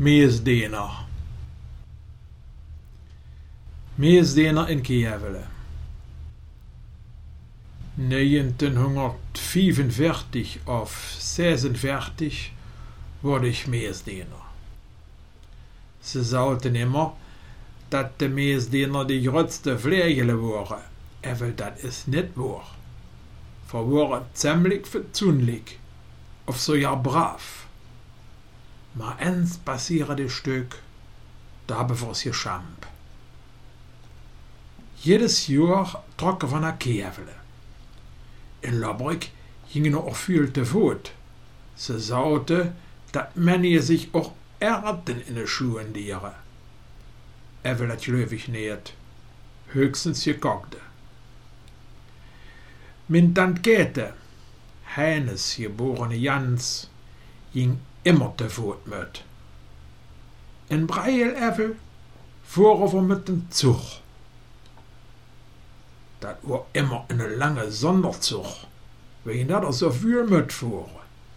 Meesdener. Meesdener in Kjevele. 1945 of 46 wurde ich Meesdener. Ze zouden immer dat de Meesdener die grootste vlegelen waren. Evel dat is niet waar. Voor waren ziemlich fatsoenlijk. Of zo ja brav. Maar eens passieren de stuk, daar hebben we ons geschampt. Jedes jaar trokken we naar Kjevele. In Lobrik gingen er ook veel te voet. Ze zouden dat mensen zich ook erden in de schoenen dieren. Evel dat geloof ik niet. Höchstens gekokte. Mijn tante Käthe, Heines geborene Jans, ging immer te voet met. In Breil evel voeren we met een Zug. Dat was immer een lange Sonderzug, wegen dat er zoveel met voeren.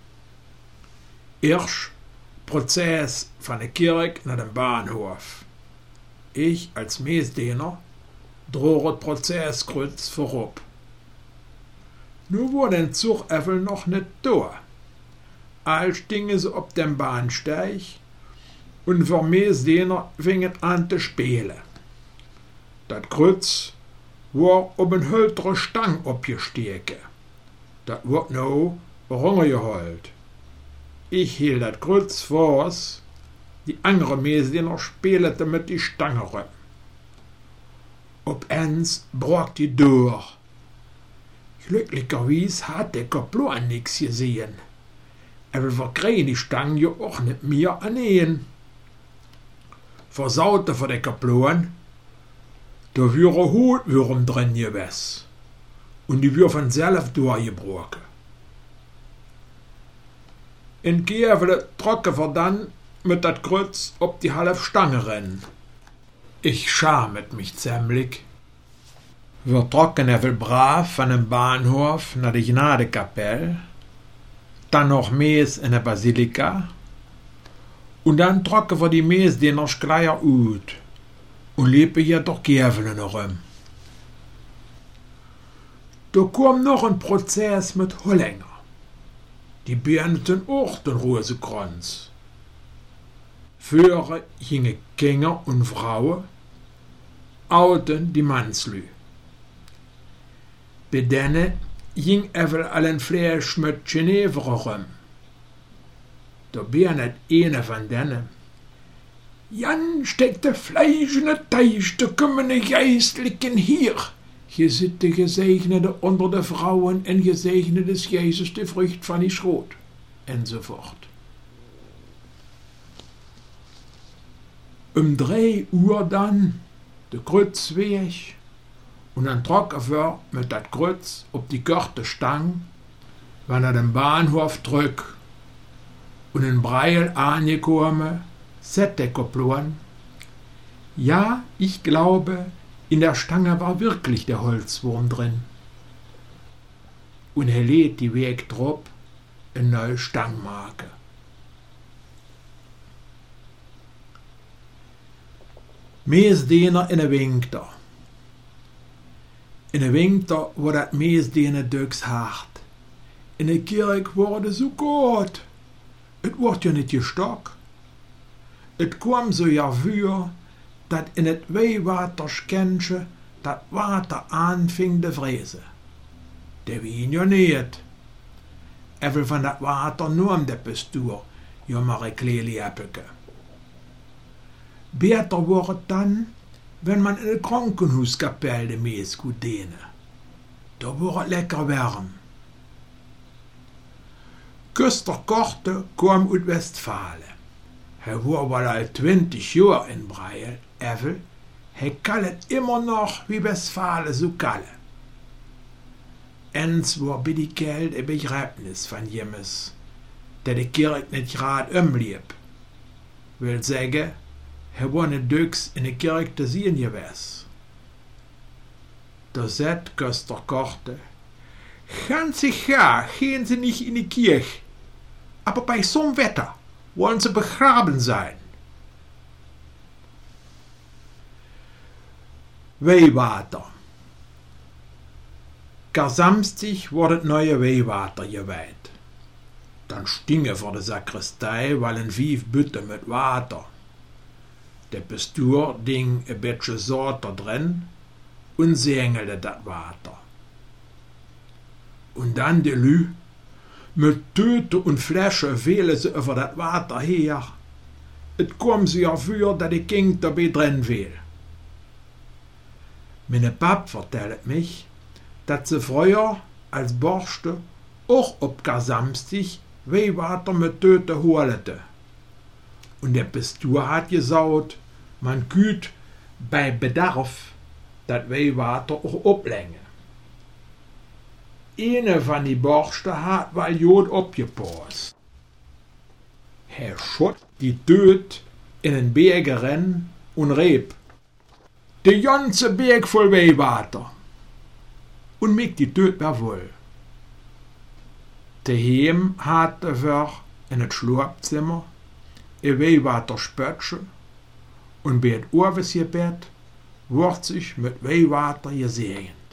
Eerst Prozess van de kerk naar de Bahnhof. Ich als Meesdener droog het Prozesskreuz voorop. Nu war den Zug evel noch nicht da. Als stingen sie op dem Bahnsteig und für Meesdener fingen an zu spielen. Dat Kreuz war op een hultere Stang opgesteken. Dat wordt nou runtergeholt. Ich hielt dat Kreuz vor, die andere Meesdener spielten mit die Stange rum. Opeens brak die door. Glücklicherweise hat der Kaplan nichts gesehen. Aber wir kriegen die Stange ja auch nicht mehr annehmen. Versaute für den Kaplan, da wäre Hutwürm drin gewesen. Und die wäre von selbst durchgebrochen. In Kjevele trocken wir dann mit dat Kreuz ob die halbe Stange rennen. Ich schamet mich ziemlich. Wir trocken evel brav van dem Bahnhof naar de Gnadekapelle, dann noch Mees in der Basilika, und dann trocken wir die Meesdeners Kleier uit und liepen hier durch Kjevele rum. Da kwam noch ein Prozess mit Holländer. Die beendeten auch den Rosenkranz. Führer gingen Kinder und Frauen, outen die Manslü. Bei denen ging evel allen Fleisch mit Geneve rum. Da bin net eine von denen. Jan steckte Fleisch in den Teich, da kommen die Geistlichen hier. Hier sind die Gesegnete unter den Frauen und gesegnet ist Jesus die Frucht von die Schrot. Und so fort. 3 Uhr dann de Kreuz weg und dann trocken wir mit dat Kreuz op die korte Stang, wenn er den Bahnhof drück und in Breil angekommen, set der Kaplan. Ja, ich glaube, in der Stange war wirklich der Holzwurm drin. Und lädt die Weg drauf eine neue Stangmarke. Meesdener in de winter. In de winter wordt dat meesdener duks hard. In de kerk wordt het zo koud. Het wordt ja niet gestok. Het kwam zo ja vuur, dat in het weewaterskentje dat water aanving te vriezen. De wien ja niet. Even van dat water nam de bestuur ja maar een kleine appelke. Beter wordt het dan, wenn man in de Krankenhuskapelle de Mees goed dienen. Da wordt het lekker warm. Küster Korte kwam uit Westfalen. Hij war wel al 20 jaar in Breil, evel, hij kan het immer noch wie Westfalen so kallen. Eens war bij die Kerl een begrijpnis van Jemmes, der de kerk niet graad umliep. Wil zeggen, hij war niet duks in de kerk te zien geweest. Da zet Küster Korte, ganz sicher gehen Sie nicht in die Kirche, aber bei so'm Wetter wollen Sie begraben sein. Weihwater. Gar Samstag wurde das neue Weihwater geweiht. Dann stinge vor der Sakristei, weil ein Wief Bütte mit Water. Der Pastor ding ein bisschen Sorter drin und sengelte dat Water. Und dann die Lü, mit Tüte und Flasche wählen sie über dat Water her. Et kom sie ja für, dat die Kind dabei drin will. Meine Pap vertellt mich, dat sie früher als Borste auch ob gar Samstag Weihwater mit Töte holete. Und der Pastor hat gesagt, man küt bei Bedarf dat Weihwater auch oplänge. Eine von die Borste hat weil Jod abgepasst. Er schott die Töt in den Berg rennen und rieb. Der ganze Berg voll Weihwater. Und mich die Töt mehr wohl. Daheim hatte wir in het Schlafzimmer ein Weihwater-Spötchen und bei het Ohrwesgebet wird sich mit Weihwater gesehen.